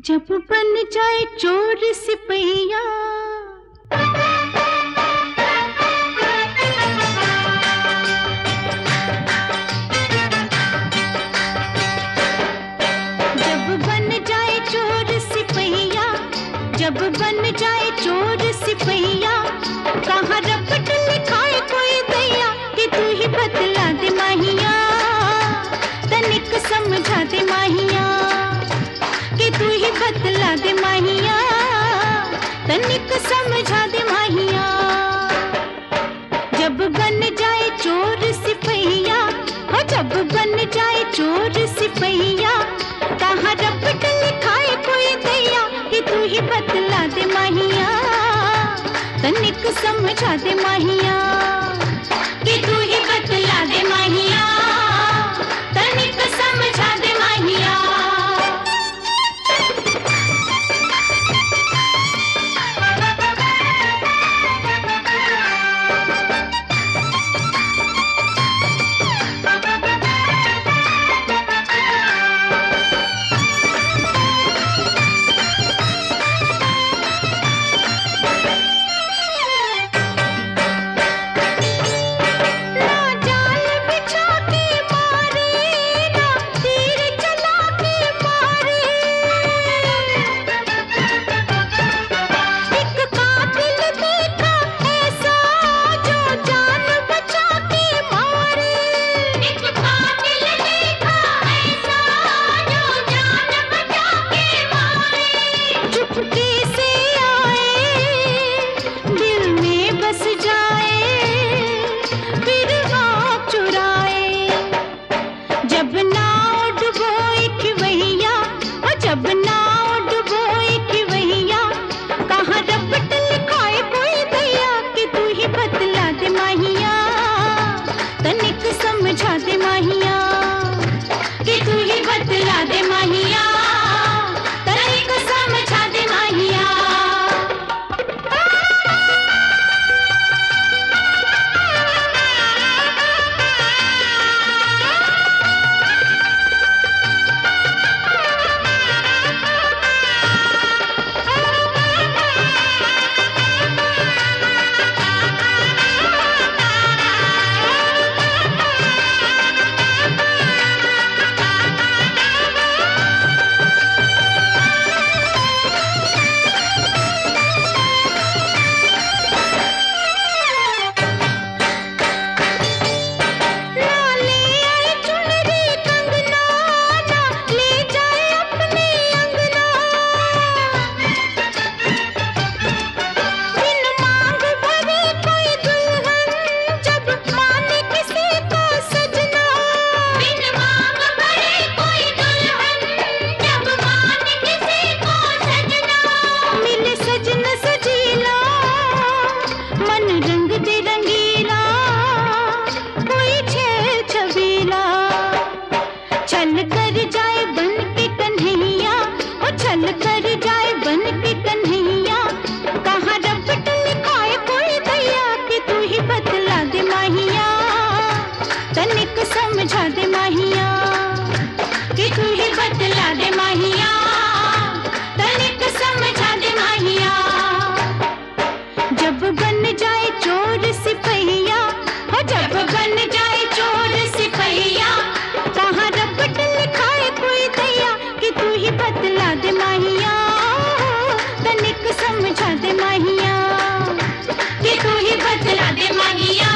जब बन जाए चोर सिपहिया, जब बन जाए चोर सिपहिया, जब बन जाए चोर सिपहिया, कहाँ रपट लिखाए कोई दैया कि तू ही बतला दे माहिया, तनिक समझा दे माहिया, कि तू ही बतला दे माहिया, तनिक समझा दे माहिया। जब बन जाए चोर सिपहिया, हो जब बन जाए चोर सिपहिया, कहाँ रपट लिखाए कोई दैया कि तू ही बतला दे माहिया, तनिक समझा दे माहिया, कि तू ही बतला दे माहिया, तनिक समझा दे माहिया। जब नाव डुबोए कि वैया, कहाँ रपट लिखाए कोई दैया कि तू ही बतला दे माहिया, तनिक समझा दे माहिया, कि तू ही बतला दे माहिया, तनिक समझा दे माहिया। छल कर जाए बन के कन्हैया, ओ छल कर जाए बन के कन्हैया, कहाँ रपट लिखाए कोई दैया कि तू ही बतला दे माहिया, तनिक समझा दे माहिया, कि तू ही बतला दे माहिया, तनिक समझा दे माहिया। जब बन जाए चोर सिपहिया, हो जब बन जाए चोर सिपहिया, कहाँ रपट लिखाए कोई दैया कि तू ही बतला दे माहिया, तनिक समझा दे माहिया, कि तू ही बतला दे माहिया।